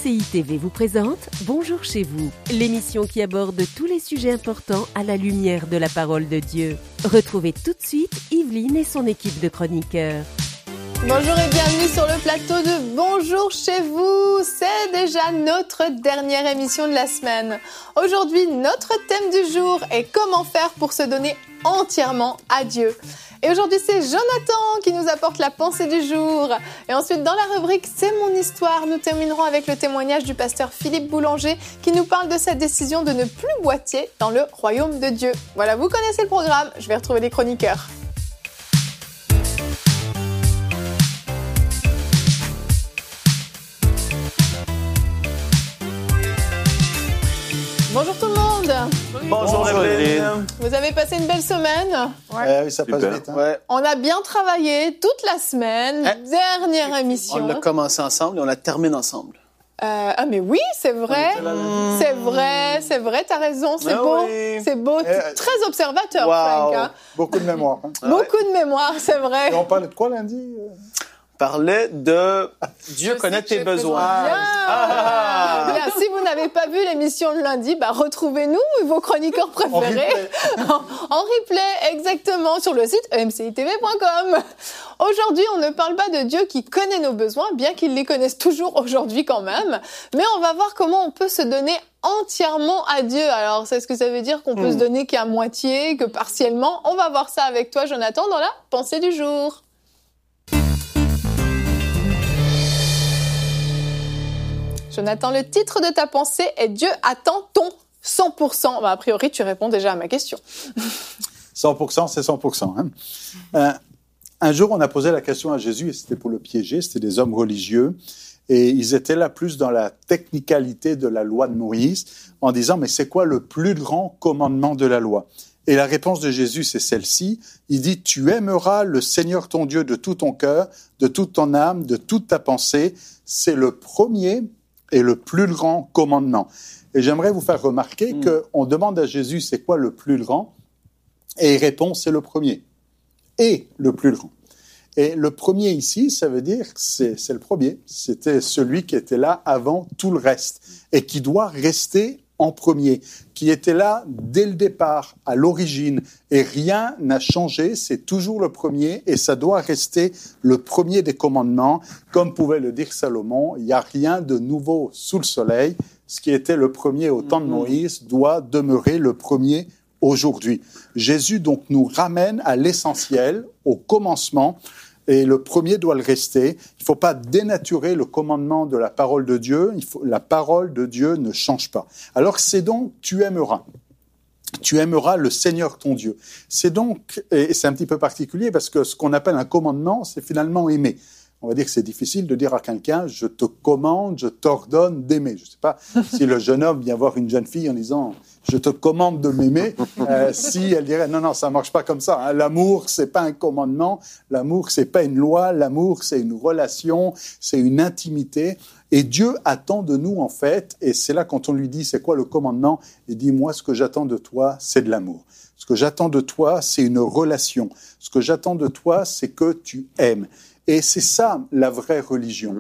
MCI TV vous présente Bonjour chez vous, l'émission qui aborde tous les sujets importants à la lumière de la parole de Dieu. Retrouvez tout de suite Yveline et son équipe de chroniqueurs. Bonjour et bienvenue sur le plateau de Bonjour chez vous. C'est déjà notre dernière émission de la semaine. Aujourd'hui, notre thème du jour est comment faire pour se donner entièrement à Dieu. Et aujourd'hui, c'est Jonathan qui nous apporte la pensée du jour. Et ensuite, dans la rubrique C'est mon histoire, nous terminerons avec le témoignage du pasteur Philippe Boulanger qui nous parle de sa décision de ne plus boiter dans le royaume de Dieu. Voilà, vous connaissez le programme. Je vais retrouver les chroniqueurs. Bonjour tout le monde. Bonjour Evelyne. Vous avez passé une belle semaine? Oui, ça passe vite. Hein? Ouais. On a bien travaillé toute la semaine, dernière émission. On l'a commencé ensemble et on la termine ensemble. Mais oui, c'est vrai. C'est vrai, t'as raison, c'est beau. Oui. C'est beau, très observateur, Wow. Frank. Hein? Beaucoup de mémoire. Hein. Beaucoup de mémoire, c'est vrai. Et on parlait de quoi lundi? Parlait de Dieu connaît tes besoins. Bien, si vous n'avez pas vu l'émission de lundi, retrouvez-nous, vos chroniqueurs préférés. En replay, exactement, sur le site mcitv.com. Aujourd'hui, on ne parle pas de Dieu qui connaît nos besoins, bien qu'il les connaisse toujours aujourd'hui quand même. Mais on va voir comment on peut se donner entièrement à Dieu. Alors, est-ce que ça veut dire qu'on peut se donner qu'à moitié, que partiellement? On va voir ça avec toi, Jonathan, dans la pensée du jour. Jonathan, le titre de ta pensée est « Dieu attend ton 100%». A priori, tu réponds déjà à ma question. 100%, c'est 100%. Hein. Un jour, on a posé la question à Jésus, et c'était pour le piéger, c'était des hommes religieux, et ils étaient là plus dans la technicalité de la loi de Moïse, en disant « Mais c'est quoi le plus grand commandement de la loi ?» Et la réponse de Jésus, c'est celle-ci. Il dit « Tu aimeras le Seigneur ton Dieu de tout ton cœur, de toute ton âme, de toute ta pensée. » C'est le premier et le plus grand commandement. Et j'aimerais vous faire remarquer qu'on demande à Jésus c'est quoi le plus grand, et il répond c'est le premier, et le plus grand. Et le premier ici, ça veut dire c'est le premier, c'était celui qui était là avant tout le reste, et qui doit rester en premier, qui était là dès le départ, à l'origine, et rien n'a changé, c'est toujours le premier, et ça doit rester le premier des commandements. Comme pouvait le dire Salomon, il n'y a rien de nouveau sous le soleil. Ce qui était le premier au temps de Moïse doit demeurer le premier aujourd'hui. Jésus donc nous ramène à l'essentiel, au commencement, et le premier doit le rester. Il ne faut pas dénaturer le commandement de la parole de Dieu. La parole de Dieu ne change pas. Alors c'est donc tu aimeras. Tu aimeras le Seigneur ton Dieu. C'est donc, et c'est un petit peu particulier parce que ce qu'on appelle un commandement, c'est finalement aimer. On va dire que c'est difficile de dire à quelqu'un, je te commande, je t'ordonne d'aimer. Je ne sais pas si le jeune homme vient voir une jeune fille en disant, je te commande de m'aimer, si elle dirait, non, ça ne marche pas comme ça. Hein. L'amour, ce n'est pas un commandement, l'amour, ce n'est pas une loi, l'amour, c'est une relation, c'est une intimité. Et Dieu attend de nous, en fait, et c'est là quand on lui dit, c'est quoi le commandement? Il dit, moi, ce que j'attends de toi, c'est de l'amour. Ce que j'attends de toi, c'est une relation. Ce que j'attends de toi, c'est que tu aimes. Et c'est ça, la vraie religion.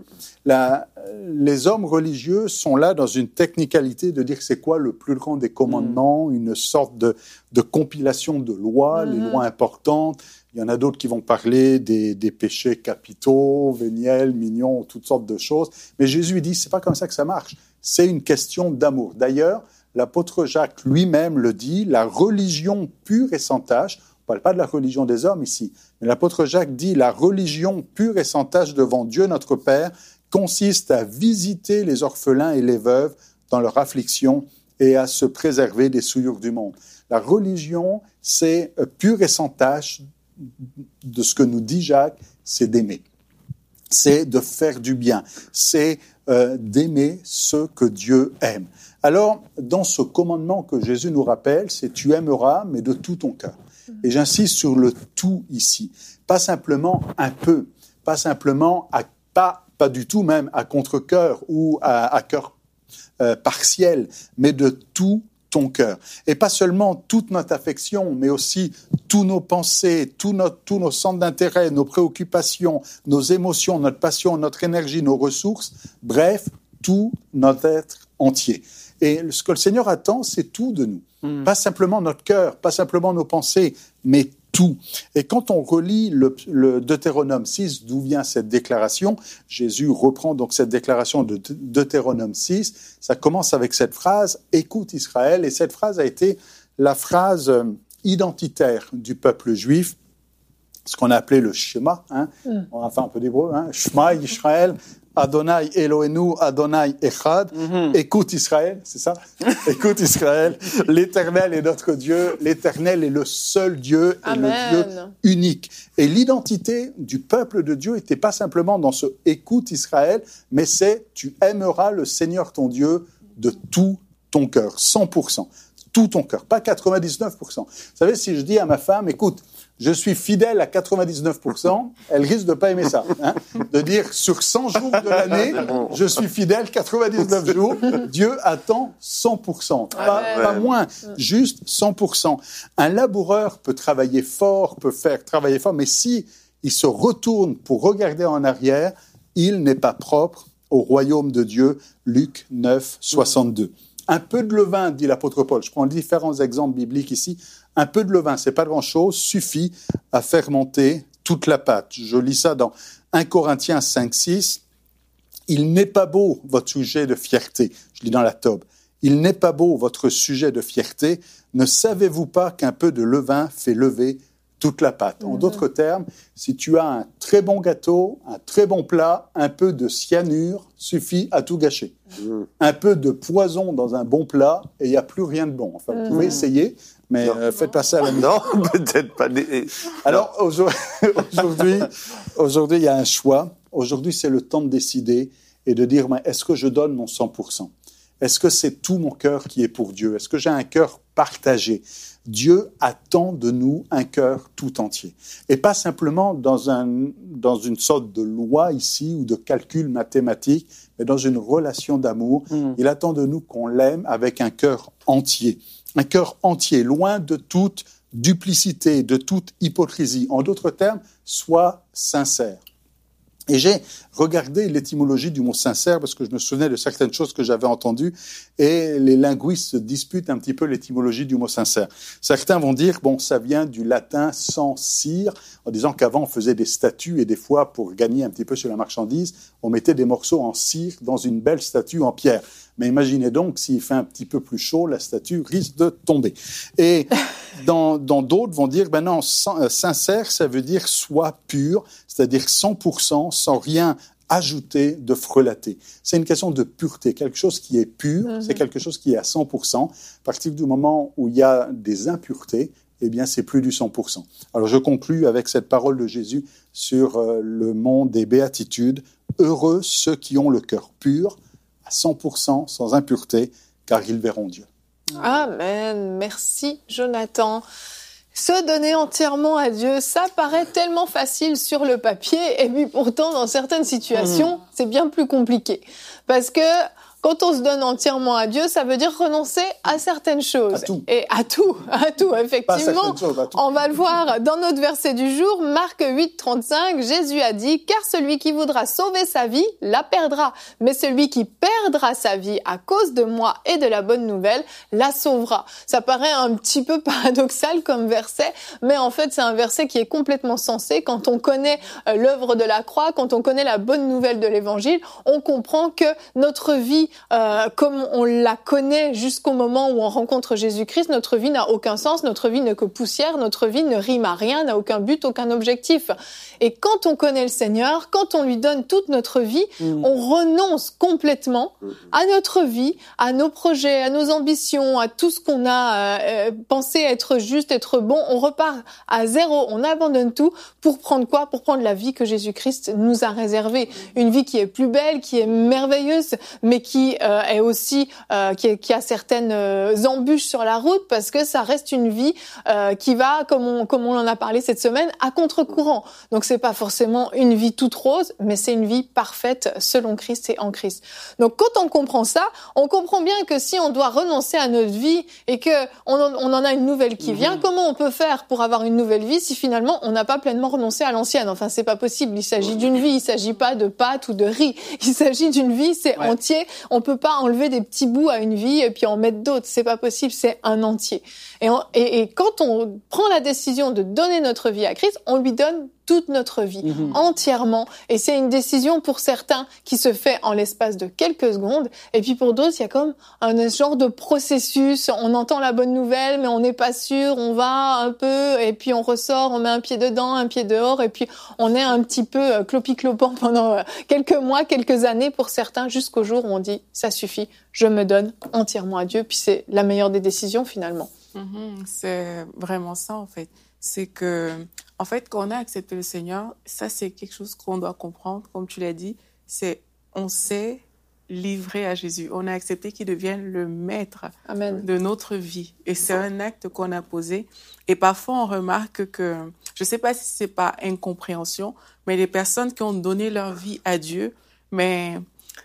Les hommes religieux sont là dans une technicalité de dire c'est quoi le plus grand des commandements, une sorte de compilation de lois, les lois importantes. Il y en a d'autres qui vont parler des péchés capitaux, véniels, mignons, toutes sortes de choses. Mais Jésus dit, c'est pas comme ça que ça marche. C'est une question d'amour. D'ailleurs, l'apôtre Jacques lui-même le dit, la religion pure et sans tache, on ne parle pas de la religion des hommes ici, mais l'apôtre Jacques dit la religion pure et sans tache devant Dieu notre Père consiste à visiter les orphelins et les veuves dans leur affliction et à se préserver des souillures du monde. La religion, c'est pure et sans tache de ce que nous dit Jacques, c'est d'aimer. C'est de faire du bien. C'est d'aimer ce que Dieu aime. Alors, dans ce commandement que Jésus nous rappelle, c'est « tu aimeras, mais de tout ton cœur ». Et j'insiste sur le tout ici. Pas simplement un peu, pas simplement pas du tout même à contre-cœur ou à cœur partiel, mais de tout ton cœur. Et pas seulement toute notre affection, mais aussi tous nos pensées, tous nos centres d'intérêt, nos préoccupations, nos émotions, notre passion, notre énergie, nos ressources. Bref, tout notre être entier. Et ce que le Seigneur attend, c'est tout de nous. Pas simplement notre cœur, pas simplement nos pensées, mais tout. Et quand on relit le Deutéronome 6, d'où vient cette déclaration, Jésus reprend donc cette déclaration de Deutéronome 6, ça commence avec cette phrase « Écoute Israël », et cette phrase a été la phrase identitaire du peuple juif, ce qu'on a appelé le Shema, on va faire un peu d'hébreu, Shema Yisraël, Adonai Eloheinu, Adonai Echad. Écoute Israël, c'est ça? Écoute Israël, l'Éternel est notre Dieu, l'Éternel est le seul Dieu et le Dieu unique. Et l'identité du peuple de Dieu n'était pas simplement dans ce écoute Israël, mais c'est tu aimeras le Seigneur ton Dieu de tout ton cœur, 100%, tout ton cœur, pas 99%. Vous savez, si je dis à ma femme, écoute, je suis fidèle à 99%, elle risque de pas aimer ça. De dire, sur 100 jours de l'année, je suis fidèle 99 jours. Dieu attend 100%. Pas moins, juste 100%. Un laboureur peut travailler fort, peut faire travailler fort, mais si il se retourne pour regarder en arrière, il n'est pas propre au royaume de Dieu. Luc 9, 62. Un peu de levain, dit l'apôtre Paul. Je prends différents exemples bibliques ici. Un peu de levain, c'est pas grand-chose, suffit à faire monter toute la pâte. Je lis ça dans 1 Corinthiens 5, 6. Il n'est pas beau votre sujet de fierté. Je lis dans la Tobe. Il n'est pas beau votre sujet de fierté. Ne savez-vous pas qu'un peu de levain fait lever toute la pâte? En d'autres termes, si tu as un très bon gâteau, un très bon plat, un peu de cyanure suffit à tout gâcher. Un peu de poison dans un bon plat et il n'y a plus rien de bon. Enfin, vous pouvez essayer, mais faites pas ça à la maison. Non, peut-être pas. Alors, aujourd'hui, il y a un choix. Aujourd'hui, c'est le temps de décider et de dire, mais est-ce que je donne mon 100%? Est-ce que c'est tout mon cœur qui est pour Dieu? Est-ce que j'ai un cœur partagé? Dieu attend de nous un cœur tout entier. Et pas simplement dans une sorte de loi ici ou de calcul mathématique, mais dans une relation d'amour. Il attend de nous qu'on l'aime avec un cœur entier. Un cœur entier, loin de toute duplicité, de toute hypocrisie. En d'autres termes, sois sincère. Et j'ai regardé l'étymologie du mot sincère parce que je me souvenais de certaines choses que j'avais entendues et les linguistes se disputent un petit peu l'étymologie du mot sincère. Certains vont dire, bon, ça vient du latin sans cire, en disant qu'avant on faisait des statues et des fois pour gagner un petit peu sur la marchandise, on mettait des morceaux en cire dans une belle statue en pierre. Mais imaginez donc, s'il fait un petit peu plus chaud, la statue risque de tomber. Et dans d'autres vont dire, ben non, sincère, ça veut dire soit pur, c'est-à-dire 100%, sans rien ajouter de frelaté. C'est une question de pureté. Quelque chose qui est pur, c'est quelque chose qui est à 100%. À partir du moment où il y a des impuretés, eh bien, c'est plus du 100%. Alors, je conclus avec cette parole de Jésus sur le mont des béatitudes. Heureux ceux qui ont le cœur pur, à 100%, sans impureté, car ils verront Dieu. Amen. Merci, Jonathan. Se donner entièrement à Dieu, ça paraît tellement facile sur le papier, et puis pourtant, dans certaines situations, c'est bien plus compliqué. Parce que quand on se donne entièrement à Dieu, ça veut dire renoncer à certaines choses. À tout. Et à tout, effectivement. Choses, à tout. On va le voir dans notre verset du jour, Marc 8, 35. Jésus a dit, car celui qui voudra sauver sa vie, la perdra. Mais celui qui perdra sa vie à cause de moi et de la bonne nouvelle, la sauvera. Ça paraît un petit peu paradoxal comme verset, mais en fait, c'est un verset qui est complètement sensé. Quand on connaît l'œuvre de la croix, quand on connaît la bonne nouvelle de l'évangile, on comprend que notre vie, comme on la connaît jusqu'au moment où on rencontre Jésus-Christ, notre vie n'a aucun sens, notre vie n'est que poussière, notre vie ne rime à rien, n'a aucun but, aucun objectif. Et quand on connaît le Seigneur, quand on lui donne toute notre vie, on renonce complètement à notre vie, à nos projets, à nos ambitions, à tout ce qu'on a pensé être juste, être bon. On repart à zéro, on abandonne tout pour prendre quoi? Pour prendre la vie que Jésus-Christ nous a réservée. Une vie qui est plus belle, qui est merveilleuse, mais qui qui est aussi qui a certaines embûches sur la route, parce que ça reste une vie qui va, comme on en a parlé cette semaine, à contre-courant. Donc c'est pas forcément une vie toute rose, mais c'est une vie parfaite selon Christ et en Christ. Donc quand on comprend ça, on comprend bien que si on doit renoncer à notre vie et que on en a une nouvelle qui vient, comment on peut faire pour avoir une nouvelle vie si finalement on n'a pas pleinement renoncé à l'ancienne? Enfin, c'est pas possible. Il s'agit d'une vie, il s'agit pas de pâtes ou de riz. Il s'agit d'une vie, c'est entier. On peut pas enlever des petits bouts à une vie et puis en mettre d'autres. C'est pas possible, c'est un entier. Et quand on prend la décision de donner notre vie à Christ, on lui donne toute notre vie, entièrement. Et c'est une décision pour certains qui se fait en l'espace de quelques secondes. Et puis pour d'autres, il y a comme un genre de processus. On entend la bonne nouvelle, mais on n'est pas sûr. On va un peu, et puis on ressort, on met un pied dedans, un pied dehors. Et puis on est un petit peu clopi-clopant pendant quelques mois, quelques années pour certains, jusqu'au jour où on dit « ça suffit, je me donne entièrement à Dieu ». Puis c'est la meilleure des décisions finalement. C'est vraiment ça en fait. C'est que, en fait, quand on a accepté le Seigneur, ça c'est quelque chose qu'on doit comprendre, comme tu l'as dit, c'est on s'est livré à Jésus. On a accepté qu'il devienne le maître de notre vie. Et c'est un acte qu'on a posé. Et parfois, on remarque que, je ne sais pas si c'est pas incompréhension, mais les personnes qui ont donné leur vie à Dieu, mais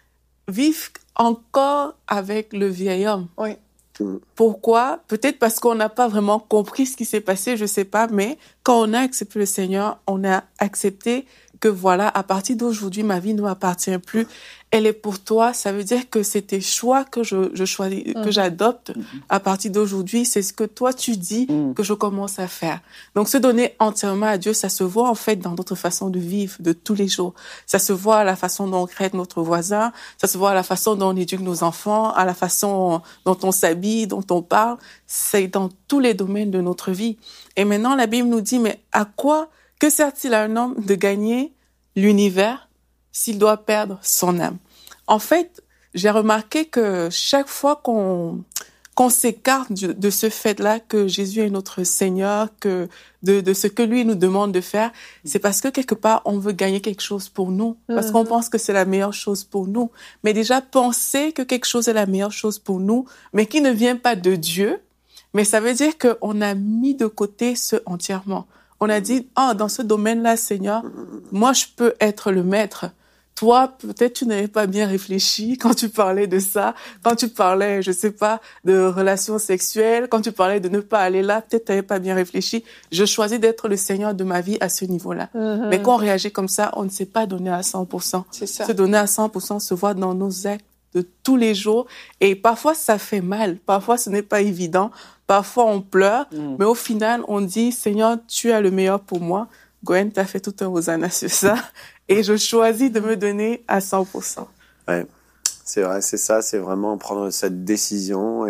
vivent encore avec le vieil homme. Oui. Pourquoi? Peut-être parce qu'on n'a pas vraiment compris ce qui s'est passé, je sais pas, mais quand on a accepté le Seigneur, on a accepté que voilà, à partir d'aujourd'hui, ma vie ne m'appartient plus. Elle est pour toi. Ça veut dire que c'est tes choix que je choisis, que j'adopte. À partir d'aujourd'hui, c'est ce que toi tu dis que je commence à faire. Donc, se donner entièrement à Dieu, ça se voit en fait dans notre façon de vivre de tous les jours. Ça se voit à la façon dont on traite notre voisin. Ça se voit à la façon dont on éduque nos enfants, à la façon dont on s'habille, dont on parle. C'est dans tous les domaines de notre vie. Et maintenant, la Bible nous dit, mais que sert-il à un homme de gagner l'univers s'il doit perdre son âme? En fait, j'ai remarqué que chaque fois qu'on s'écarte de ce fait-là, que Jésus est notre Seigneur, que de ce que lui nous demande de faire, c'est parce que quelque part, on veut gagner quelque chose pour nous, parce qu'on pense que c'est la meilleure chose pour nous. Mais déjà, penser que quelque chose est la meilleure chose pour nous, mais qui ne vient pas de Dieu, mais ça veut dire qu'on a mis de côté ce entièrement. On a dit, dans ce domaine-là, Seigneur, moi, je peux être le maître. Toi, peut-être tu n'avais pas bien réfléchi quand tu parlais de ça, quand tu parlais, je sais pas, de relations sexuelles, quand tu parlais de ne pas aller là, peut-être tu n'avais pas bien réfléchi. Je choisis d'être le Seigneur de ma vie à ce niveau-là. Mais quand on réagit comme ça, on ne s'est pas donné à 100%. C'est ça. Se donner à 100% se voit dans nos actes de tous les jours. Et parfois, ça fait mal. Parfois, ce n'est pas évident. Parfois, on pleure. Mais au final, on dit, Seigneur, tu as le meilleur pour moi. Gwen, tu as fait tout un hosanna sur ça. Et je choisis de me donner à 100%. Ouais, c'est vrai, c'est ça. C'est vraiment prendre cette décision.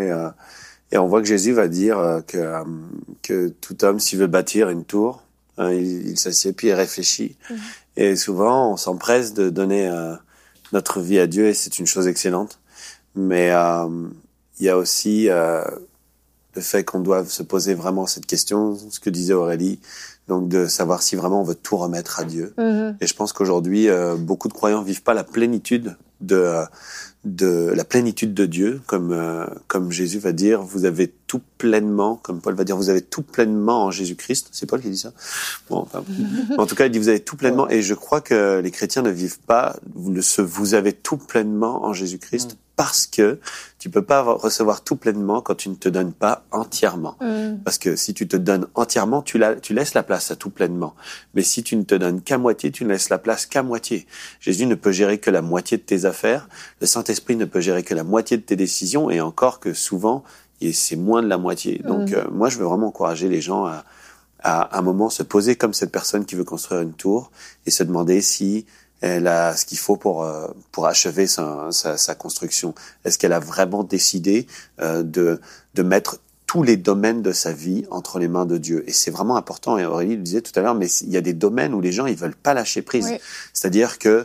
Et on voit que Jésus va dire que tout homme, s'il veut bâtir une tour, il s'assied puis il réfléchit. Et souvent, on s'empresse de donner notre vie à Dieu et c'est une chose excellente. Mais il y a aussi le fait qu'on doit se poser vraiment cette question, ce que disait Aurélie, donc de savoir si vraiment on veut tout remettre à Dieu. Et je pense qu'aujourd'hui, beaucoup de croyants vivent pas la plénitude de Dieu, comme Jésus va dire, vous avez tout pleinement, comme Paul va dire, vous avez tout pleinement en Jésus-Christ. C'est Paul qui dit ça. Bon, enfin, en tout cas, il dit vous avez tout pleinement. Et je crois que les chrétiens ne vivent pas vous avez tout pleinement en Jésus-Christ. Parce que tu peux pas recevoir tout pleinement quand tu ne te donnes pas entièrement. Parce que si tu te donnes entièrement, tu laisses la place à tout pleinement. Mais si tu ne te donnes qu'à moitié, tu ne laisses la place qu'à moitié. Jésus ne peut gérer que la moitié de tes affaires. Le Saint-Esprit ne peut gérer que la moitié de tes décisions. Et encore que souvent, c'est moins de la moitié. Donc, moi, je veux vraiment encourager les gens à un moment se poser comme cette personne qui veut construire une tour et se demander si elle a ce qu'il faut pour achever sa construction. Est-ce qu'elle a vraiment décidé de mettre tous les domaines de sa vie entre les mains de Dieu? Et c'est vraiment important. Et Aurélie le disait tout à l'heure, mais il y a des domaines où les gens ils veulent pas lâcher prise. Oui. C'est-à-dire que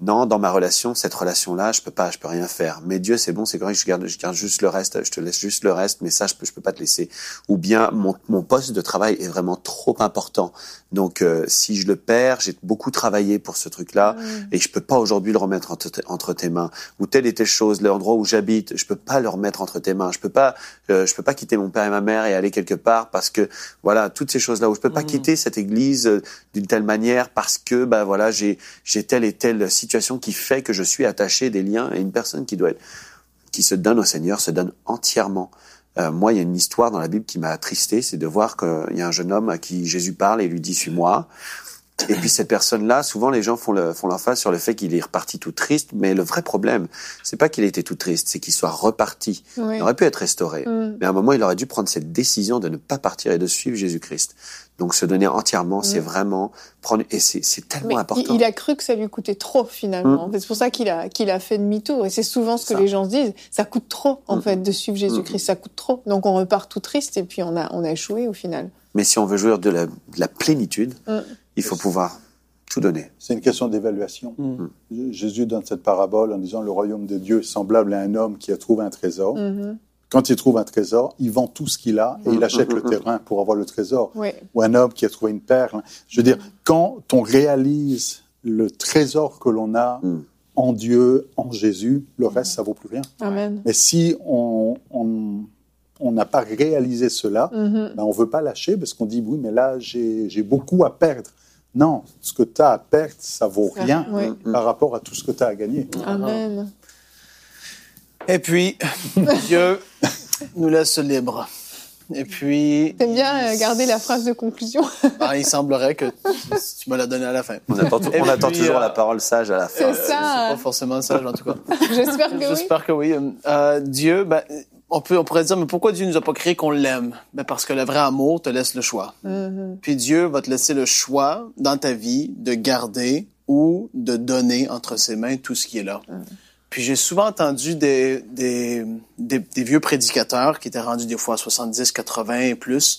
non, dans ma relation, cette relation-là, je peux rien faire. Mais Dieu, c'est bon, c'est correct, je garde juste le reste, je te laisse juste le reste, mais ça, je peux pas te laisser. Ou bien, mon poste de travail est vraiment trop important. Donc, si je le perds, j'ai beaucoup travaillé pour ce truc-là, et je peux pas aujourd'hui le remettre entre tes mains. Ou telle et telle chose, l'endroit où j'habite, je peux pas le remettre entre tes mains. Je peux pas quitter mon père et ma mère et aller quelque part parce que, voilà, toutes ces choses-là, où je peux pas quitter cette église d'une telle manière parce que, voilà, j'ai telle et telle situation qui fait que je suis attaché des liens, et une personne qui se donne au Seigneur se donne entièrement. Moi, il y a une histoire dans la Bible qui m'a attristé, c'est de voir qu'il y a un jeune homme à qui Jésus parle et lui dit « suis-moi ». Et puis cette personne-là, souvent les gens font l'emphase sur le fait qu'il est reparti tout triste, mais le vrai problème, c'est pas qu'il ait été tout triste, c'est qu'il soit reparti. Oui. Il aurait pu être restauré, mais à un moment, il aurait dû prendre cette décision de ne pas partir et de suivre Jésus-Christ. Donc se donner entièrement, c'est vraiment prendre, et c'est tellement important. Il a cru que ça lui coûtait trop finalement. C'est pour ça qu'il a fait demi-tour. Et c'est souvent ce que les gens se disent. Ça coûte trop en fait de suivre Jésus-Christ. Ça coûte trop. Donc on repart tout triste et puis on a échoué au final. Mais si on veut jouir de la plénitude, il faut pouvoir tout donner. C'est une question d'évaluation. Jésus donne cette parabole en disant le royaume de Dieu est semblable à un homme qui a trouvé un trésor. Quand il trouve un trésor, il vend tout ce qu'il a et il achète le terrain pour avoir le trésor. Oui. Ou un homme qui a trouvé une perle. Je veux dire, quand on réalise le trésor que l'on a en Dieu, en Jésus, le reste, ça vaut plus rien. Amen. Mais si on n'a pas réalisé cela, on veut pas lâcher parce qu'on dit, oui, mais là, j'ai beaucoup à perdre. Non, ce que tu as à perdre, ça vaut rien par rapport à tout ce que tu as à gagner. Amen. Et puis, Dieu nous laisse libres. Et puis... T'aimes bien garder la phrase de conclusion. Il semblerait que tu me l'as donné à la fin. On attend toujours la parole sage à la fin. C'est ça. C'est pas forcément sage, en tout cas. J'espère que oui. Dieu, on pourrait dire, mais pourquoi Dieu nous a pas créé qu'on l'aime? Parce que le vrai amour te laisse le choix. Puis Dieu va te laisser le choix dans ta vie de garder ou de donner entre ses mains tout ce qui est là. Puis j'ai souvent entendu des vieux prédicateurs qui étaient rendus des fois à 70, 80 et plus,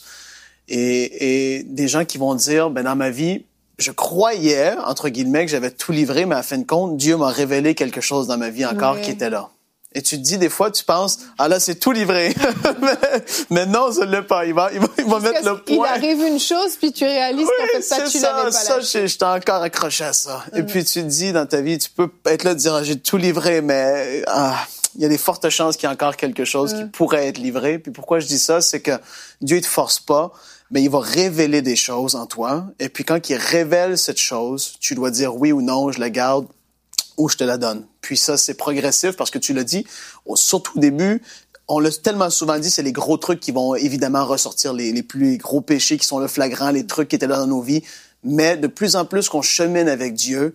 et des gens qui vont dire, dans ma vie, je croyais, entre guillemets, que j'avais tout livré, mais à fin de compte, Dieu m'a révélé quelque chose dans ma vie encore qui était là. Et tu te dis, des fois, tu penses, là, c'est tout livré. mais non, ça ne l'est pas. Il va mettre le point. Il arrive une chose, puis tu réalises qu'en fait, ça, tu l'avais pas lâché. J'étais encore accroché à ça. Et puis, tu te dis, dans ta vie, tu peux être là, dire, j'ai tout livré, mais, il y a des fortes chances qu'il y ait encore quelque chose qui pourrait être livré. Puis pourquoi je dis ça, c'est que Dieu ne te force pas, mais il va révéler des choses en toi. Et puis quand il révèle cette chose, tu dois dire oui ou non, je la garde, ou je te la donne. Puis ça, c'est progressif parce que tu l'as dit, surtout au début, on l'a tellement souvent dit, c'est les gros trucs qui vont évidemment ressortir, les plus gros péchés qui sont le flagrant, les trucs qui étaient là dans nos vies. Mais de plus en plus qu'on chemine avec Dieu,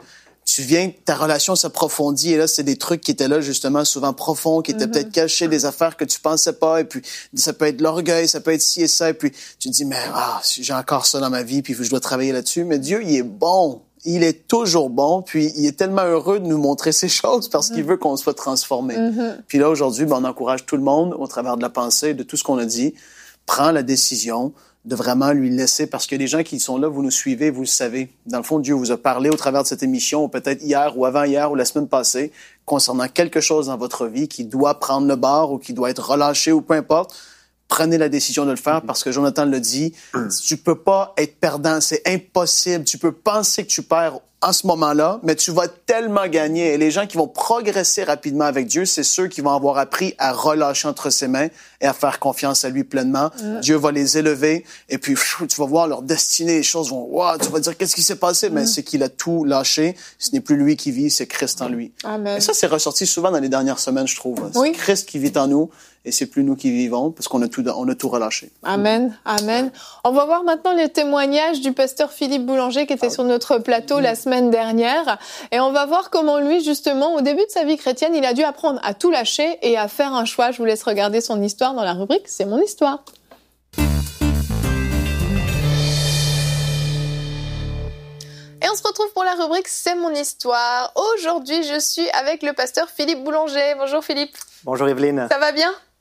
ta relation s'approfondit et là, c'est des trucs qui étaient là justement souvent profonds, qui étaient peut-être cachés, des affaires que tu pensais pas et puis ça peut être l'orgueil, ça peut être ci et ça et puis tu te dis, mais j'ai encore ça dans ma vie puis je dois travailler là-dessus. Mais Dieu, il est bon. Il est toujours bon, puis il est tellement heureux de nous montrer ces choses parce qu'il veut qu'on soit transformé. Puis là, aujourd'hui, on encourage tout le monde, au travers de la pensée, de tout ce qu'on a dit, prends la décision de vraiment lui laisser, parce que les gens qui sont là, vous nous suivez, vous le savez. Dans le fond, Dieu vous a parlé au travers de cette émission, ou peut-être hier ou avant-hier ou la semaine passée, concernant quelque chose dans votre vie qui doit prendre le bord ou qui doit être relâché ou peu importe. Prenez la décision de le faire parce que Jonathan le dit, tu peux pas être perdant, c'est impossible. Tu peux penser que tu perds en ce moment-là, mais tu vas tellement gagner. Et les gens qui vont progresser rapidement avec Dieu, c'est ceux qui vont avoir appris à relâcher entre ses mains et à faire confiance à lui pleinement. Dieu va les élever et puis tu vas voir leur destinée, les choses vont, tu vas dire qu'est-ce qui s'est passé? Mais c'est qu'il a tout lâché. Ce n'est plus lui qui vit, c'est Christ en lui. Amen. Et ça, c'est ressorti souvent dans les dernières semaines, je trouve. C'est Christ qui vit en nous et c'est plus nous qui vivons parce qu'on a tout relâché. Amen. Amen. On va voir maintenant les témoignages du pasteur Philippe Boulanger qui était sur notre plateau la semaine dernière. Et on va voir comment lui, justement, au début de sa vie chrétienne, il a dû apprendre à tout lâcher et à faire un choix. Je vous laisse regarder son histoire dans la rubrique « C'est mon histoire ». Et on se retrouve pour la rubrique « C'est mon histoire ». Aujourd'hui, je suis avec le pasteur Philippe Boulanger. Bonjour Philippe. Bonjour Evelyne. Ça va bien ?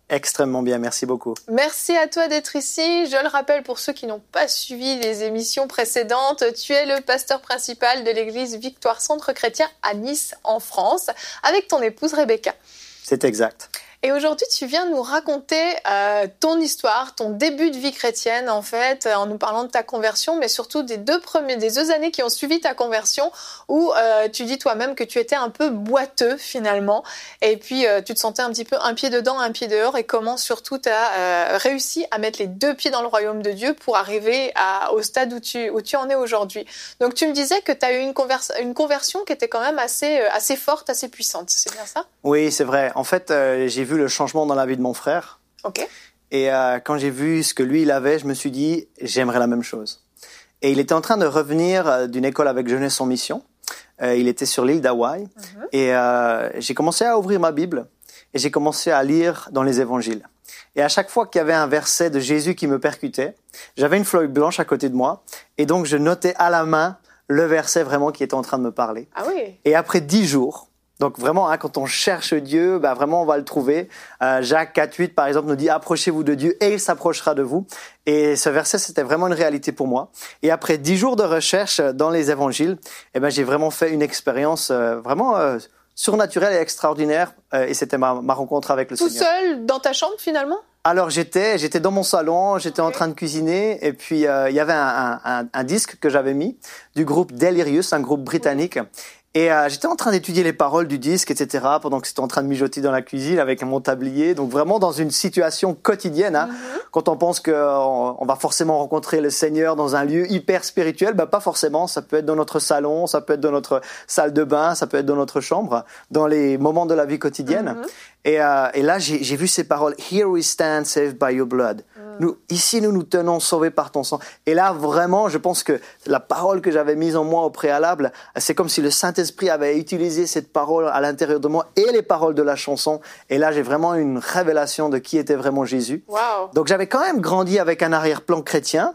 Extrêmement bien, merci beaucoup. Merci à toi d'être ici. Je le rappelle pour ceux qui n'ont pas suivi les émissions précédentes, tu es le pasteur principal de l'église Victoire Centre Chrétien à Nice, en France, avec ton épouse Rebecca. C'est exact. Et aujourd'hui, tu viens nous raconter ton histoire, ton début de vie chrétienne, en fait, en nous parlant de ta conversion, mais surtout des deux années qui ont suivi ta conversion, où tu dis toi-même que tu étais un peu boiteux, finalement, et puis tu te sentais un petit peu un pied dedans, un pied dehors, et comment surtout tu as réussi à mettre les deux pieds dans le royaume de Dieu pour arriver au stade où tu en es aujourd'hui. Donc, tu me disais que tu as eu une conversion qui était quand même assez forte, assez puissante, c'est bien ça? Oui, c'est vrai. En fait, j'ai vu le changement dans la vie de mon frère. Ok. Et quand j'ai vu ce que lui, il avait, je me suis dit, j'aimerais la même chose. Et il était en train de revenir d'une école avec Jeunesse en Mission. Il était sur l'île d'Hawaï. Et j'ai commencé à ouvrir ma Bible et j'ai commencé à lire dans les évangiles. Et à chaque fois qu'il y avait un verset de Jésus qui me percutait, j'avais une feuille blanche à côté de moi. Et donc, je notais à la main le verset vraiment qui était en train de me parler. Ah oui. Et après 10 jours, donc vraiment, quand on cherche Dieu, vraiment on va le trouver. Jacques 4:8 par exemple nous dit « Approchez-vous de Dieu et il s'approchera de vous ». Et ce verset, c'était vraiment une réalité pour moi. Et après 10 jours de recherche dans les évangiles, j'ai vraiment fait une expérience vraiment surnaturelle et extraordinaire. Et c'était ma rencontre avec le Seigneur. Tout seul dans ta chambre finalement? Alors j'étais dans mon salon, j'étais en train de cuisiner et puis il y avait un disque que j'avais mis du groupe Delirious, un groupe britannique. Et j'étais en train d'étudier les paroles du disque, etc., pendant que j'étais en train de mijoter dans la cuisine avec mon tablier. Donc vraiment dans une situation quotidienne, quand on pense qu'on va forcément rencontrer le Seigneur dans un lieu hyper spirituel, pas forcément. Ça peut être dans notre salon, ça peut être dans notre salle de bain, ça peut être dans notre chambre, dans les moments de la vie quotidienne. Et là, j'ai vu ces paroles. Here we stand, saved by your blood. Nous nous tenons sauvés par ton sang. Et là, vraiment, je pense que la parole que j'avais mise en moi au préalable, c'est comme si le Saint-Esprit avait utilisé cette parole à l'intérieur de moi et les paroles de la chanson. Et là, j'ai vraiment une révélation de qui était vraiment Jésus. Wow. Donc, j'avais quand même grandi avec un arrière-plan chrétien.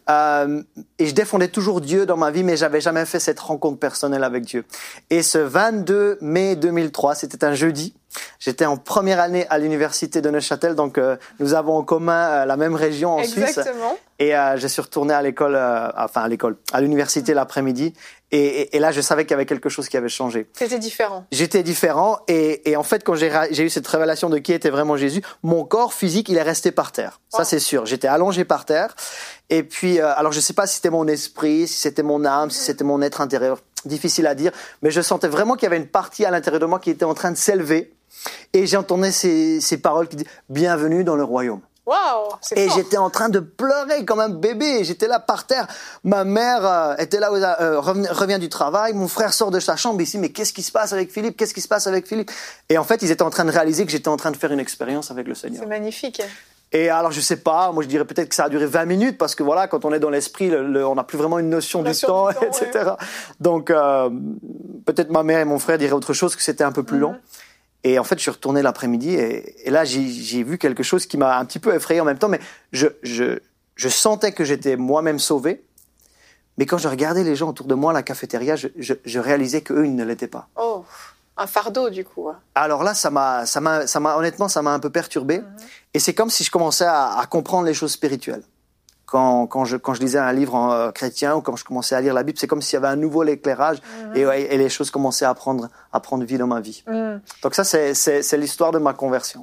Et je défendais toujours Dieu dans ma vie, mais j'avais jamais fait cette rencontre personnelle avec Dieu. Et ce 22 mai 2003, c'était un jeudi. J'étais en première année à l'université de Neuchâtel, donc nous avons en commun la même région en Suisse. Exactement. Et je suis retourné à l'école, à l'université l'après-midi. Et là, je savais qu'il y avait quelque chose qui avait changé. C'était différent. J'étais différent. Et en fait, quand j'ai eu cette révélation de qui était vraiment Jésus, mon corps physique, il est resté par terre. Ça, c'est sûr. J'étais allongé par terre. Et puis, alors, je sais pas si c'était mon esprit, si c'était mon âme, si c'était mon être intérieur. Difficile à dire. Mais je sentais vraiment qu'il y avait une partie à l'intérieur de moi qui était en train de s'élever. Et j'entendais ces paroles qui disaient « Bienvenue dans le royaume ». Wow, c'est fort. Et j'étais en train de pleurer comme un bébé. J'étais là par terre. Ma mère était là, revient du travail. Mon frère sort de sa chambre ici. Mais qu'est-ce qui se passe avec Philippe? Qu'est-ce qui se passe avec Philippe? Et en fait, ils étaient en train de réaliser que j'étais en train de faire une expérience avec le Seigneur. C'est magnifique. Et alors, je sais pas, moi je dirais peut-être que ça a duré 20 minutes parce que voilà, quand on est dans l'esprit, on n'a plus vraiment une notion du temps, etc. Ouais. Donc, peut-être ma mère et mon frère diraient autre chose, que c'était un peu plus long. Et en fait, je suis retourné l'après-midi et là, j'ai vu quelque chose qui m'a un petit peu effrayé en même temps, mais je sentais que j'étais moi-même sauvé. Mais quand je regardais les gens autour de moi à la cafétéria, je réalisais qu'eux, ils ne l'étaient pas. Oh, un fardeau du coup. Alors là, honnêtement, ça m'a un peu perturbé. Et c'est comme si je commençais à comprendre les choses spirituelles. Quand je lisais un livre chrétien ou quand je commençais à lire la Bible, c'est comme s'il y avait un nouveau éclairage et les choses commençaient à prendre vie dans ma vie. Donc ça, c'est l'histoire de ma conversion.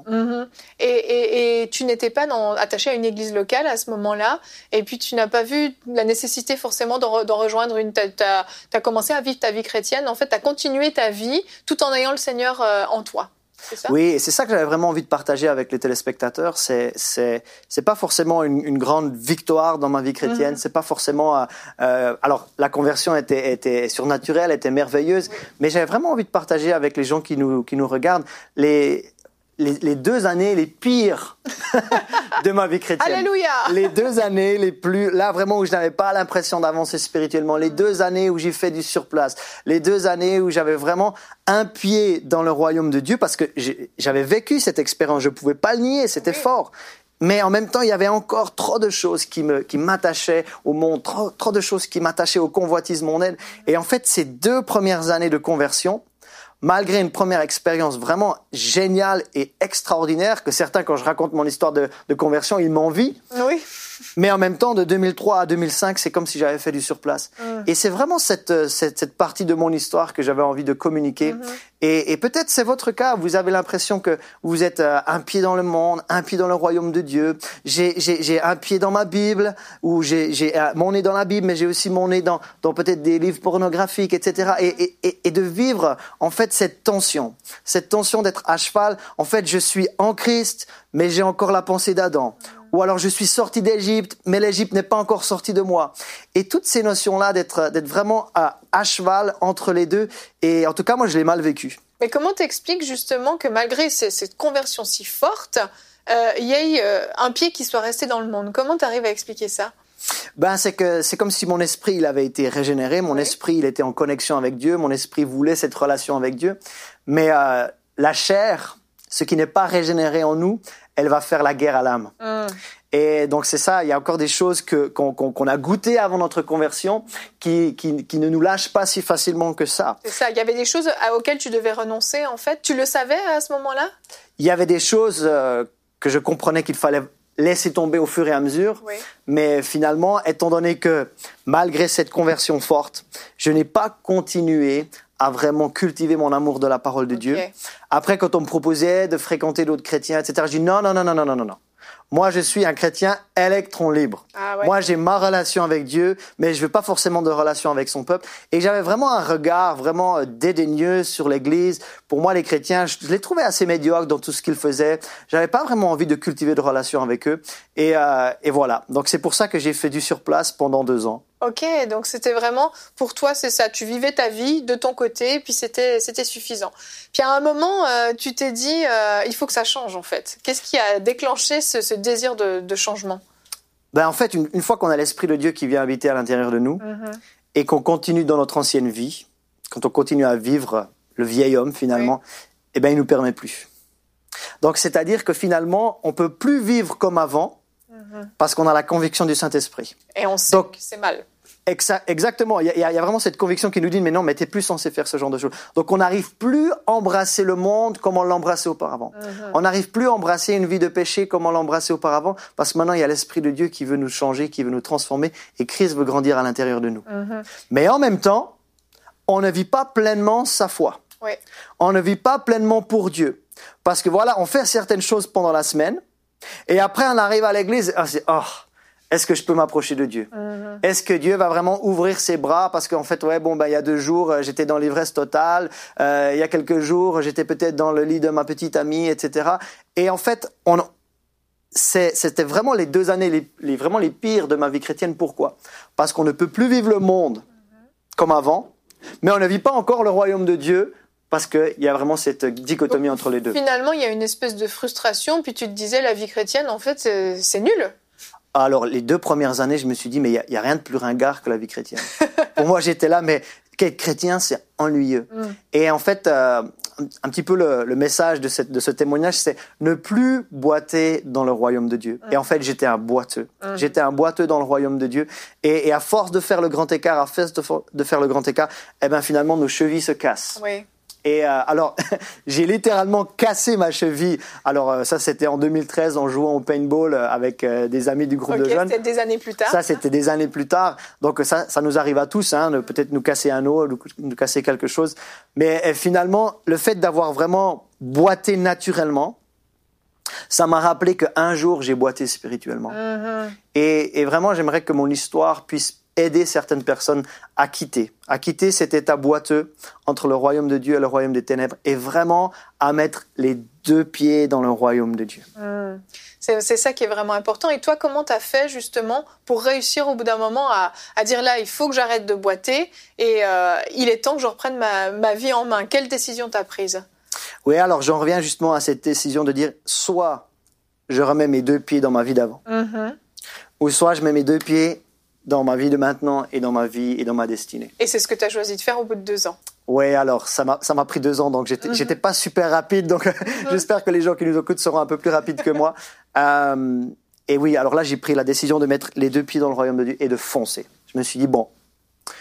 Et tu n'étais pas attaché à une église locale à ce moment-là, et puis tu n'as pas vu la nécessité forcément d'en rejoindre une. T'as commencé à vivre ta vie chrétienne. En fait, t'as continué ta vie tout en ayant le Seigneur en toi. C'est ça? Oui, et c'est ça que j'avais vraiment envie de partager avec les téléspectateurs. C'est pas forcément une grande victoire dans ma vie chrétienne. C'est pas forcément. Alors, la conversion était surnaturelle, était merveilleuse, mais j'avais vraiment envie de partager avec les gens qui nous regardent les 2 années les pires de ma vie chrétienne. Alléluia! Les 2 années les plus, là vraiment où je n'avais pas l'impression d'avancer spirituellement. Les 2 années où j'ai fait du surplace. Les 2 années où j'avais vraiment un pied dans le royaume de Dieu parce que j'avais vécu cette expérience. Je pouvais pas le nier, c'était fort. Mais en même temps, il y avait encore trop de choses qui m'attachaient au monde, trop de choses qui m'attachaient au convoitisme mondain. Et en fait, ces 2 premières années de conversion malgré une première expérience vraiment géniale et extraordinaire, que certains, quand je raconte mon histoire de conversion, ils m'envient. Oui. Mais en même temps, de 2003 à 2005, c'est comme si j'avais fait du surplace. Et c'est vraiment cette partie de mon histoire que j'avais envie de communiquer. Et peut-être c'est votre cas. Vous avez l'impression que vous êtes un pied dans le monde, un pied dans le royaume de Dieu. J'ai un pied dans ma Bible, ou j'ai mon nez dans la Bible, mais j'ai aussi mon nez dans peut-être des livres pornographiques, etc. Et de vivre en fait cette tension d'être à cheval. En fait, je suis en Christ, mais j'ai encore la pensée d'Adam. Ou alors je suis sorti d'Égypte, mais l'Égypte n'est pas encore sortie de moi. Et toutes ces notions-là d'être vraiment à cheval entre les deux, et en tout cas moi je l'ai mal vécu. Mais comment t'expliques justement que malgré cette conversion si forte, il y ait un pied qui soit resté dans le monde? Comment t'arrives à expliquer ça? C'est comme si mon esprit il avait été régénéré, mon esprit il était en connexion avec Dieu, mon esprit voulait cette relation avec Dieu, mais la chair, ce qui n'est pas régénéré en nous, elle va faire la guerre à l'âme. Et donc c'est ça, il y a encore des choses qu'on a goûtées avant notre conversion qui ne nous lâchent pas si facilement que ça. C'est ça, il y avait des choses auxquelles tu devais renoncer en fait. Tu le savais à ce moment-là? Il y avait des choses que je comprenais qu'il fallait laisser tomber au fur et à mesure. Oui. Mais finalement, étant donné que malgré cette conversion forte, je n'ai pas continué à vraiment cultiver mon amour de la parole de Dieu. Après, quand on me proposait de fréquenter d'autres chrétiens, etc., je dis non. Moi, je suis un chrétien électron libre. Ah ouais. Moi, j'ai ma relation avec Dieu, mais je veux pas forcément de relation avec son peuple. Et j'avais vraiment un regard vraiment dédaigneux sur l'Église. Pour moi, les chrétiens, je les trouvais assez médiocres dans tout ce qu'ils faisaient. J'avais pas vraiment envie de cultiver de relation avec eux. Et voilà. Donc, c'est pour ça que j'ai fait du surplace pendant 2 ans. Ok, donc c'était vraiment, pour toi, c'est ça. Tu vivais ta vie de ton côté, puis c'était suffisant. Puis à un moment, tu t'es dit, il faut que ça change en fait. Qu'est-ce qui a déclenché ce désir de changement? En fait, une fois qu'on a l'Esprit de Dieu qui vient habiter à l'intérieur de nous, et qu'on continue dans notre ancienne vie, quand on continue à vivre le vieil homme finalement, il nous permet plus. Donc c'est-à-dire que finalement, on peut plus vivre comme avant, parce qu'on a la conviction du Saint-Esprit. Et on sait que c'est mal. Exactement. Il y a vraiment cette conviction qui nous dit, mais non, mais t'es plus censé faire ce genre de choses. Donc on n'arrive plus à embrasser le monde comme on l'embrassait auparavant. On n'arrive plus à embrasser une vie de péché comme on l'embrassait auparavant, parce que maintenant il y a l'Esprit de Dieu qui veut nous changer, qui veut nous transformer, et Christ veut grandir à l'intérieur de nous. Mais en même temps, on ne vit pas pleinement sa foi. Oui. On ne vit pas pleinement pour Dieu. Parce que voilà, on fait certaines choses pendant la semaine, et après on arrive à l'église, est-ce que je peux m'approcher de Dieu? Est-ce que Dieu va vraiment ouvrir ses bras? Parce qu'en fait, il y a 2 jours, j'étais dans l'ivresse totale. Il y a quelques jours, j'étais peut-être dans le lit de ma petite amie, etc. Et en fait, c'était vraiment les 2 années vraiment les pires de ma vie chrétienne. Pourquoi? Parce qu'on ne peut plus vivre le monde comme avant, mais on ne vit pas encore le royaume de Dieu. Parce qu'il y a vraiment cette dichotomie entre les deux. Finalement, il y a une espèce de frustration, puis tu te disais, la vie chrétienne, en fait, c'est nul. Alors, les 2 premières années, je me suis dit, mais il y a rien de plus ringard que la vie chrétienne. Pour moi, j'étais là, mais qu'être chrétien, c'est ennuyeux. Et en fait, un petit peu le message de ce témoignage, c'est ne plus boiter dans le royaume de Dieu. Et en fait, j'étais un boiteux. J'étais un boiteux dans le royaume de Dieu. Et à force de faire le grand écart, finalement, nos chevilles se cassent. Oui. Et alors, j'ai littéralement cassé ma cheville. Alors, ça, c'était en 2013 en jouant au paintball avec des amis du groupe de jeunes. C'était des années plus tard. Ça, c'était des années plus tard. Donc, ça nous arrive à tous, peut-être nous casser un os, nous casser quelque chose. Mais finalement, le fait d'avoir vraiment boité naturellement, ça m'a rappelé qu'un jour, j'ai boité spirituellement. Et vraiment, j'aimerais que mon histoire puisse aider certaines personnes à quitter cet état boiteux entre le royaume de Dieu et le royaume des ténèbres, et vraiment à mettre les 2 pieds dans le royaume de Dieu. C'est ça qui est vraiment important. Et toi, comment t'as fait justement pour réussir au bout d'un moment à dire là, il faut que j'arrête de boiter et il est temps que je reprenne ma vie en main? Quelle décision t'as prise? Oui, alors j'en reviens justement à cette décision de dire soit je remets mes 2 pieds dans ma vie d'avant, ou soit je mets mes 2 pieds dans ma vie de maintenant et dans ma vie et dans ma destinée. Et c'est ce que tu as choisi de faire au bout de 2 ans? Oui, alors ça m'a pris 2 ans, donc j'étais pas super rapide, donc j'espère que les gens qui nous écoutent seront un peu plus rapides que moi. Et oui, alors là j'ai pris la décision de mettre les 2 pieds dans le royaume de Dieu et de foncer. Je me suis dit,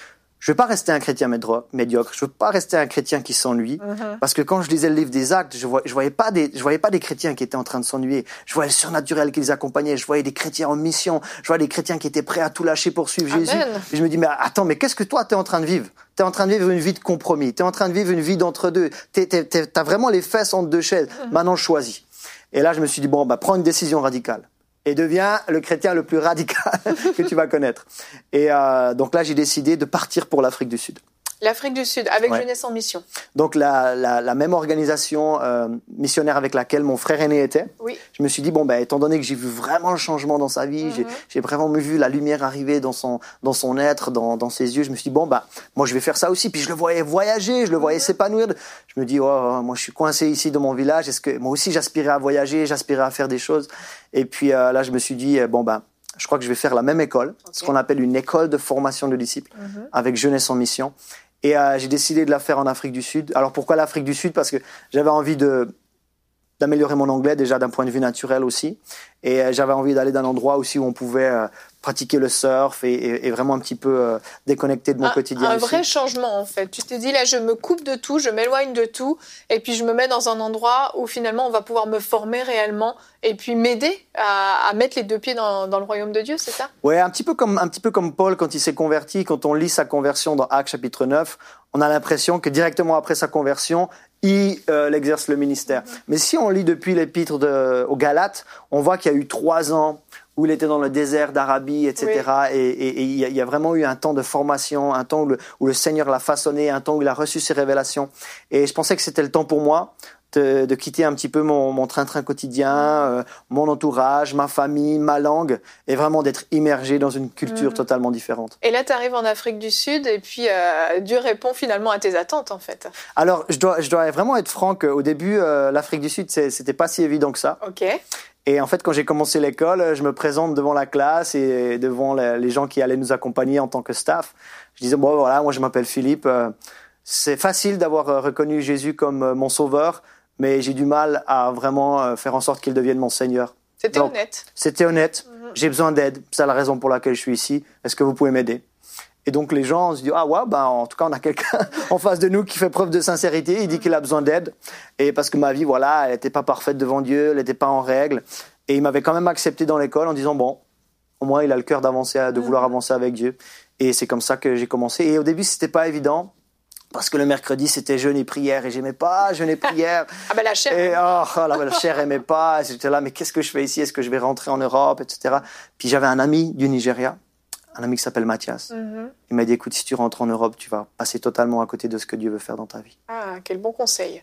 je veux pas rester un chrétien médiocre. Je veux pas rester un chrétien qui s'ennuie. Parce que quand je lisais le livre des Actes, je voyais pas des chrétiens qui étaient en train de s'ennuyer. Je voyais le surnaturel qui les accompagnait. Je voyais des chrétiens en mission. Je voyais des chrétiens qui étaient prêts à tout lâcher pour suivre Jésus. Et je me dis, mais attends, mais qu'est-ce que toi, t'es en train de vivre? T'es en train de vivre une vie de compromis. T'es en train de vivre une vie d'entre-deux. T'as vraiment les fesses entre deux chaises. Maintenant, choisis. Et là, je me suis dit, bon, prends une décision radicale. Et deviens le chrétien le plus radical que tu vas connaître. Et donc là, j'ai décidé de partir pour l'Afrique du Sud. L'Afrique du Sud, avec Jeunesse en Mission. Donc la même organisation missionnaire avec laquelle mon frère aîné était. Oui. Je me suis dit, étant donné que j'ai vu vraiment le changement dans sa vie, j'ai vraiment vu la lumière arriver dans son être, dans ses yeux, je me suis dit, moi je vais faire ça aussi. Puis je le voyais voyager, je le voyais s'épanouir. Je me dis, moi je suis coincé ici dans mon village, est-ce que moi aussi j'aspirais à voyager, j'aspirais à faire des choses. Et puis là je me suis dit, je crois que je vais faire la même école, ce qu'on appelle une école de formation de disciples, avec Jeunesse en Mission. Et j'ai décidé de la faire en Afrique du Sud. Alors pourquoi l'Afrique du Sud? Parce que j'avais envie d'améliorer mon anglais déjà d'un point de vue naturel aussi. Et j'avais envie d'aller dans un endroit aussi où on pouvait pratiquer le surf et vraiment un petit peu déconnecter de mon quotidien. Un vrai changement en fait. Tu t'es dit là je me coupe de tout, je m'éloigne de tout et puis je me mets dans un endroit où finalement on va pouvoir me former réellement et puis m'aider à mettre les deux pieds dans le royaume de Dieu, c'est ça? Ouais, un petit peu comme Paul quand il s'est converti. Quand on lit sa conversion dans Actes chapitre 9, on a l'impression que directement après sa conversion, il exerce le ministère. Mais si on lit depuis l'épître aux Galates, on voit qu'il y a eu 3 ans où il était dans le désert d'Arabie, etc. Oui. Et il y a vraiment eu un temps de formation, un temps où le Seigneur l'a façonné, un temps où il a reçu ses révélations. Et je pensais que c'était le temps pour moi de quitter un petit peu mon train-train quotidien, mon entourage, ma famille, ma langue, et vraiment d'être immergé dans une culture totalement différente. Et là, tu arrives en Afrique du Sud, et puis Dieu répond finalement à tes attentes, en fait. Alors, je dois vraiment être franc qu'au début, l'Afrique du Sud, c'était pas si évident que ça. Ok. Et en fait, quand j'ai commencé l'école, je me présente devant la classe et devant les gens qui allaient nous accompagner en tant que staff. Je disais, moi je m'appelle Philippe. C'est facile d'avoir reconnu Jésus comme mon sauveur, mais j'ai du mal à vraiment faire en sorte qu'il devienne mon Seigneur. C'était honnête. C'était honnête. J'ai besoin d'aide. C'est la raison pour laquelle je suis ici. Est-ce que vous pouvez m'aider? Et donc les gens se disent, en tout cas on a quelqu'un en face de nous qui fait preuve de sincérité, il dit qu'il a besoin d'aide. Et parce que ma vie, elle n'était pas parfaite devant Dieu, elle n'était pas en règle. Et il m'avait quand même accepté dans l'école en disant, au moins il a le cœur de vouloir avancer avec Dieu. Et c'est comme ça que j'ai commencé. Et au début, c'était pas évident. Parce que le mercredi, c'était jeûne et prière, et j'aimais pas jeûne et prière. La chair. Et la chair aimait pas. J'étais là, mais qu'est-ce que je fais ici? Est-ce que je vais rentrer en Europe, etc. Puis j'avais un ami du Nigeria, un ami qui s'appelle Mathias. Il m'a dit, écoute, si tu rentres en Europe, tu vas passer totalement à côté de ce que Dieu veut faire dans ta vie. Ah, quel bon conseil.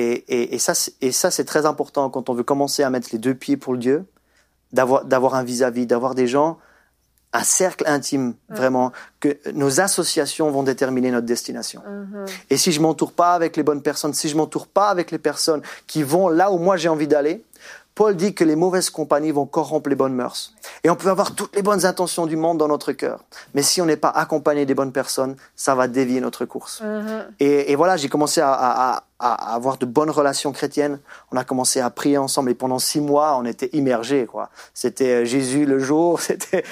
Et ça, c'est très important quand on veut commencer à mettre les deux pieds pour le Dieu, d'avoir un vis-à-vis, d'avoir des gens, un cercle intime, vraiment, que nos associations vont déterminer notre destination. Et si je m'entoure pas avec les bonnes personnes, si je m'entoure pas avec les personnes qui vont là où moi j'ai envie d'aller, Paul dit que les mauvaises compagnies vont corrompre les bonnes mœurs. Et on peut avoir toutes les bonnes intentions du monde dans notre cœur. Mais si on n'est pas accompagné des bonnes personnes, ça va dévier notre course. Et voilà, j'ai commencé à avoir de bonnes relations chrétiennes. On a commencé à prier ensemble. Et pendant 6 mois, on était immergés, quoi. C'était Jésus le jour.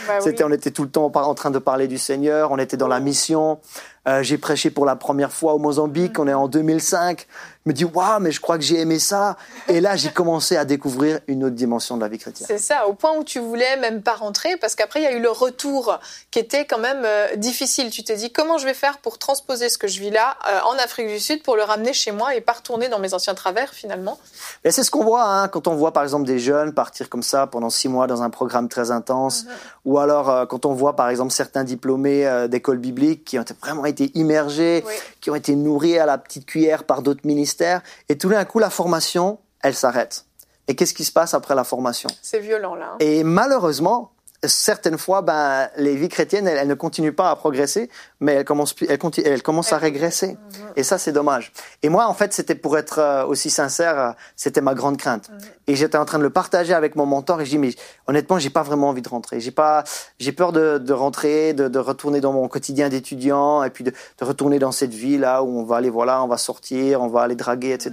On était tout le temps en train de parler du Seigneur. On était dans la mission. J'ai prêché pour la première fois au Mozambique. On est en 2005. Je me dis, mais je crois que j'ai aimé ça. Et là, j'ai commencé à découvrir une autre dimension de la vie chrétienne. C'est ça, au point où tu voulais même pas rentrer, parce qu'après, il y a eu le retour qui était quand même difficile. Tu t'es dit, comment je vais faire pour transposer ce que je vis là en Afrique du Sud pour le ramener chez moi et pas retourner dans mes anciens travers, finalement? Et c'est ce qu'on voit, quand on voit, par exemple, des jeunes partir comme ça pendant 6 mois dans un programme très intense. Ou alors, quand on voit, par exemple, certains diplômés d'écoles bibliques qui ont vraiment été immergés, qui ont été nourris à la petite cuillère par d'autres ministères. Et tout d'un coup, la formation, elle s'arrête. Et qu'est-ce qui se passe après la formation? C'est violent, là. Et malheureusement, certaines fois, les vies chrétiennes, elles ne continuent pas à progresser, mais elles commencent à régresser. Et ça, c'est dommage. Et moi, en fait, c'était pour être aussi sincère, c'était ma grande crainte. Et j'étais en train de le partager avec mon mentor et je dis, mais honnêtement, j'ai pas vraiment envie de rentrer. J'ai peur de rentrer, de retourner dans mon quotidien d'étudiant et puis de retourner dans cette vie là où on va aller, on va sortir, on va aller draguer, etc.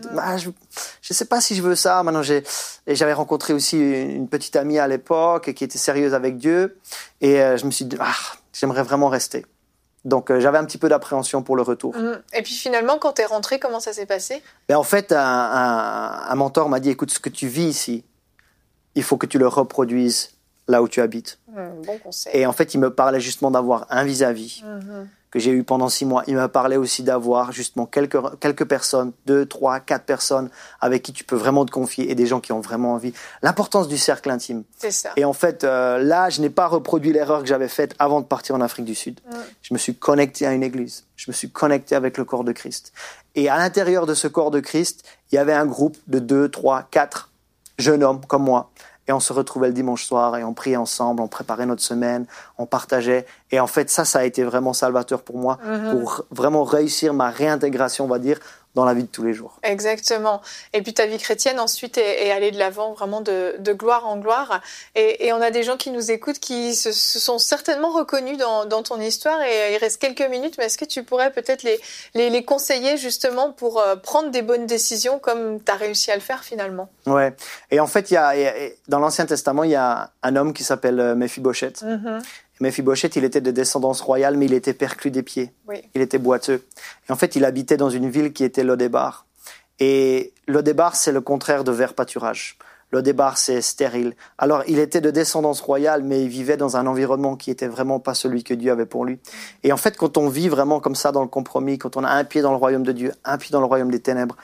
Je sais pas si je veux ça. Maintenant, j'avais rencontré aussi une petite amie à l'époque qui était sérieuse avec Dieu et je me suis dit, j'aimerais vraiment rester. Donc, j'avais un petit peu d'appréhension pour le retour. Et puis finalement, quand tu es rentré, comment ça s'est passé? En fait, un mentor m'a dit, écoute, ce que tu vis ici, il faut que tu le reproduises là où tu habites. Bon conseil. Et en fait, il me parlait justement d'avoir un vis-à-vis que j'ai eu pendant 6 mois. Il me parlait aussi d'avoir justement quelques personnes, 2, 3, 4 personnes avec qui tu peux vraiment te confier et des gens qui ont vraiment envie. L'importance du cercle intime. C'est ça. Et en fait, là, je n'ai pas reproduit l'erreur que j'avais faite avant de partir en Afrique du Sud. Je me suis connecté à une église. Je me suis connecté avec le corps de Christ. Et à l'intérieur de ce corps de Christ, il y avait un groupe de 2, 3, 4 jeunes hommes comme moi. Et on se retrouvait le dimanche soir et on priait ensemble, on préparait notre semaine, on partageait. Et en fait, ça a été vraiment salvateur pour moi, pour vraiment réussir ma réintégration, on va dire, dans la vie de tous les jours. Exactement. Et puis ta vie chrétienne ensuite est allée de l'avant vraiment de gloire en gloire. Et on a des gens qui nous écoutent qui se sont certainement reconnus dans ton histoire. Et il reste quelques minutes, mais est-ce que tu pourrais peut-être les conseiller justement pour prendre des bonnes décisions comme tu as réussi à le faire finalement? Ouais. Et en fait, dans l'Ancien Testament, il y a un homme qui s'appelle Méphibosheth. Méphibosheth, il était de descendance royale, mais il était perclus des pieds. Oui. Il était boiteux. Et en fait, il habitait dans une ville qui était Lodébar. Et Lodébar, c'est le contraire de vert pâturage. Lodébar, c'est stérile. Alors, il était de descendance royale, mais il vivait dans un environnement qui était vraiment pas celui que Dieu avait pour lui. Et en fait, quand on vit vraiment comme ça dans le compromis, quand on a un pied dans le royaume de Dieu, un pied dans le royaume des ténèbres,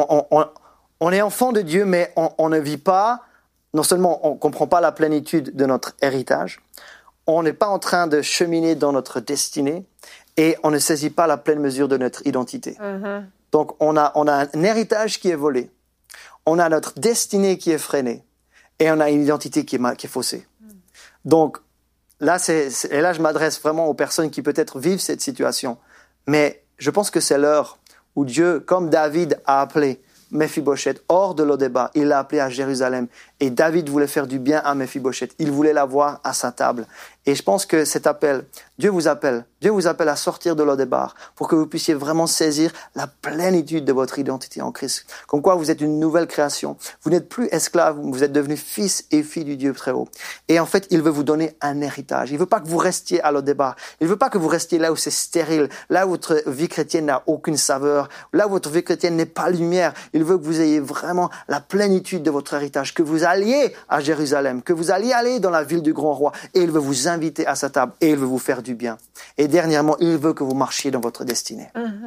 on est enfant de Dieu, mais on ne vit pas, non seulement on comprend pas la plénitude de notre héritage, on n'est pas en train de cheminer dans notre destinée et on ne saisit pas la pleine mesure de notre identité. Donc, on a un héritage qui est volé, on a notre destinée qui est freinée et on a une identité qui est faussée. Donc, là, et là, je m'adresse vraiment aux personnes qui peut-être vivent cette situation. Mais je pense que c'est l'heure où Dieu, comme David a appelé Méphibosheth hors de Lodébar, il l'a appelé à Jérusalem. Et David voulait faire du bien à Méphibosheth. Il voulait l'avoir à sa table. Et je pense que cet appel, Dieu vous appelle à sortir de Lodébar pour que vous puissiez vraiment saisir la plénitude de votre identité en Christ. Comme quoi vous êtes une nouvelle création. Vous n'êtes plus esclave, vous êtes devenus fils et filles du Dieu très haut. Et en fait, il veut vous donner un héritage. Il veut pas que vous restiez à Lodébar. Il veut pas que vous restiez là où c'est stérile, là où votre vie chrétienne n'a aucune saveur, là où votre vie chrétienne n'est pas lumière. Il veut que vous ayez vraiment la plénitude de votre héritage, que vous alliez à Jérusalem, que vous alliez aller dans la ville du grand roi. Et il veut vous inviter à sa table et il veut vous faire du bien. Et dernièrement, il veut que vous marchiez dans votre destinée.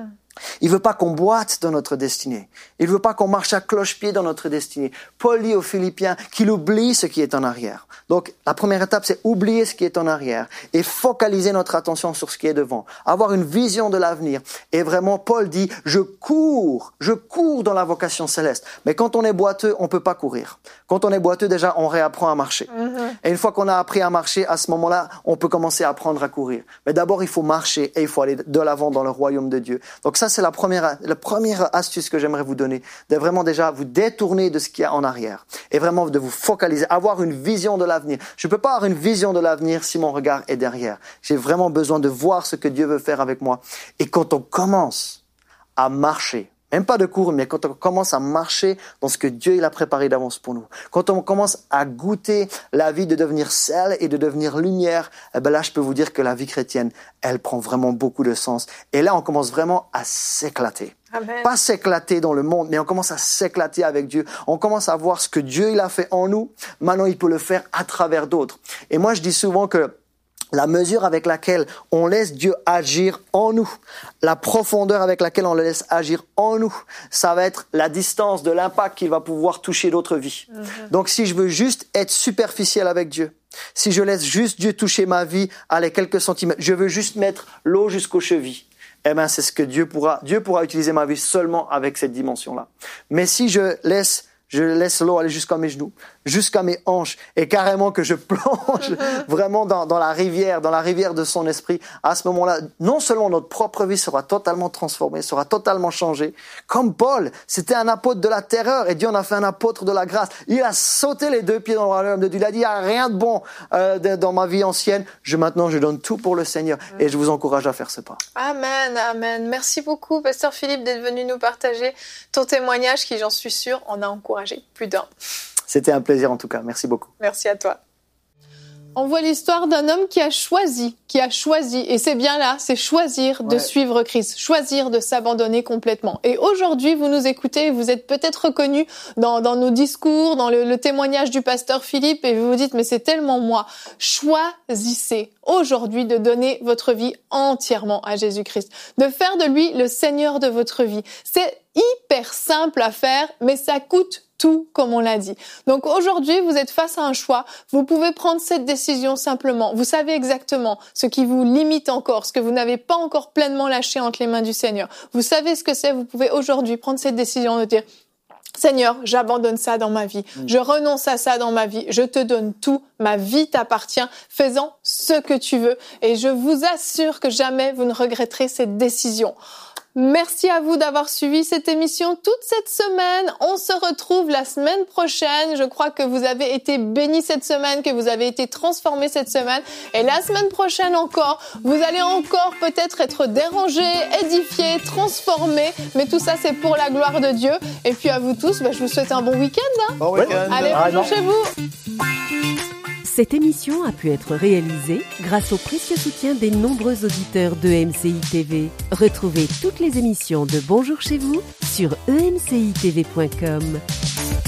Il veut pas qu'on boite dans notre destinée. Il veut pas qu'on marche à cloche-pied dans notre destinée. Paul dit aux Philippiens qu'il oublie ce qui est en arrière. Donc, la première étape, c'est oublier ce qui est en arrière et focaliser notre attention sur ce qui est devant. Avoir une vision de l'avenir. Et vraiment, Paul dit, je cours dans la vocation céleste. Mais quand on est boiteux, on peut pas courir. Quand on est boiteux, déjà, on réapprend à marcher. Et une fois qu'on a appris à marcher, à ce moment-là, on peut commencer à apprendre à courir. Mais d'abord, il faut marcher et il faut aller de l'avant dans le royaume de Dieu. Donc ça, c'est la première astuce que j'aimerais vous donner, de vraiment déjà vous détourner de ce qu'il y a en arrière et vraiment de vous focaliser, avoir une vision de l'avenir. Je ne peux pas avoir une vision de l'avenir si mon regard est derrière. J'ai vraiment besoin de voir ce que Dieu veut faire avec moi. Et quand on commence à marcher, même pas de courir, mais quand on commence à marcher dans ce que Dieu il a préparé d'avance pour nous, quand on commence à goûter la vie de devenir sel et de devenir lumière, eh ben là, je peux vous dire que la vie chrétienne, elle prend vraiment beaucoup de sens. Et là, on commence vraiment à s'éclater. Amen. Pas s'éclater dans le monde, mais on commence à s'éclater avec Dieu. On commence à voir ce que Dieu il a fait en nous. Maintenant, il peut le faire à travers d'autres. Et moi, je dis souvent que la mesure avec laquelle on laisse Dieu agir en nous, la profondeur avec laquelle on le laisse agir en nous, ça va être la distance de l'impact qu'il va pouvoir toucher d'autres vies. Donc si je veux juste être superficiel avec Dieu, si je laisse juste Dieu toucher ma vie, aller quelques centimètres, je veux juste mettre l'eau jusqu'aux chevilles, eh ben c'est ce que Dieu pourra utiliser ma vie seulement avec cette dimension-là. Mais si je laisse l'eau aller jusqu'à mes genoux, jusqu'à mes hanches, et carrément que je plonge vraiment dans la rivière de son esprit, à ce moment-là, non seulement notre propre vie sera totalement transformée, sera totalement changée. Comme Paul, c'était un apôtre de la terreur, et Dieu en a fait un apôtre de la grâce. Il a sauté les 2 pieds dans le royaume de Dieu. Il a dit, il n'y a rien de bon dans ma vie ancienne. Maintenant, je donne tout pour le Seigneur, et je vous encourage à faire ce pas. Amen, amen. Merci beaucoup, Pasteur Philippe, d'être venu nous partager ton témoignage qui, j'en suis sûre, en a encouragé plus d'un. C'était un plaisir en tout cas. Merci beaucoup. Merci à toi. On voit l'histoire d'un homme qui a choisi, et c'est bien là, c'est choisir de suivre Christ, choisir de s'abandonner complètement. Et aujourd'hui, vous nous écoutez, vous êtes peut-être reconnus dans nos discours, dans le témoignage du pasteur Philippe, et vous vous dites, mais c'est tellement moi. Choisissez aujourd'hui de donner votre vie entièrement à Jésus-Christ, de faire de lui le Seigneur de votre vie. C'est hyper simple à faire, mais ça coûte tout, comme on l'a dit. Donc aujourd'hui, vous êtes face à un choix. Vous pouvez prendre cette décision simplement. Vous savez exactement ce qui vous limite encore, ce que vous n'avez pas encore pleinement lâché entre les mains du Seigneur. Vous savez ce que c'est. Vous pouvez aujourd'hui prendre cette décision de dire, Seigneur, j'abandonne ça dans ma vie. Je renonce à ça dans ma vie. Je te donne tout. Ma vie t'appartient. Fais-en ce que tu veux. Et je vous assure que jamais vous ne regretterez cette décision. Merci à vous d'avoir suivi cette émission toute cette semaine. On se retrouve la semaine prochaine. Je crois que vous avez été bénis cette semaine, que vous avez été transformés cette semaine. Et la semaine prochaine encore, vous allez encore peut-être être dérangés, édifiés, transformés. Mais tout ça, c'est pour la gloire de Dieu. Et puis à vous tous, je vous souhaite un bon week-end. Bon week-end. Allez, bonjour chez vous. Cette émission a pu être réalisée grâce au précieux soutien des nombreux auditeurs de MCI TV. Retrouvez toutes les émissions de Bonjour chez vous sur emcitv.com.